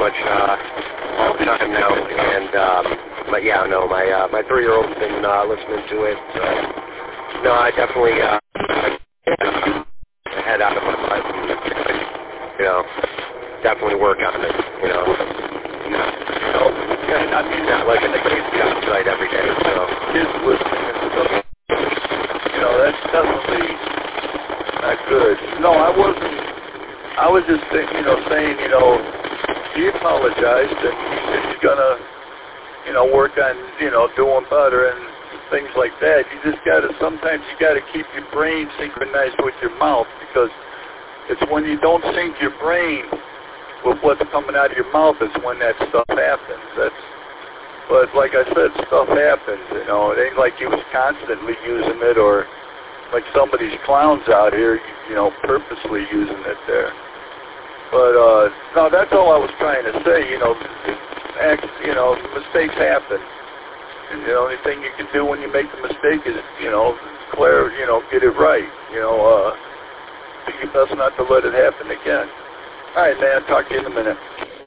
much all the time now. And my 3-year-old's been listening to it. So no, I definitely head out of my life. Definitely work on it. I mean, not like I get outside every day. So kids listening and stuff. That's definitely not good. No, I wasn't. I was just saying, he apologized and he said he's gonna, work on, doing better and things like that. Sometimes you gotta keep your brain synchronized with your mouth, because it's when you don't sync your brain with what's coming out of your mouth is when that stuff happens. But like I said, stuff happens, It ain't like he was constantly using it, or like some of these clowns out here, purposely using it there. But, no, that's all I was trying to say, mistakes happen. And the only thing you can do when you make the mistake is, get it right. Do your best not to let it happen again. All right, man, talk to you in a minute.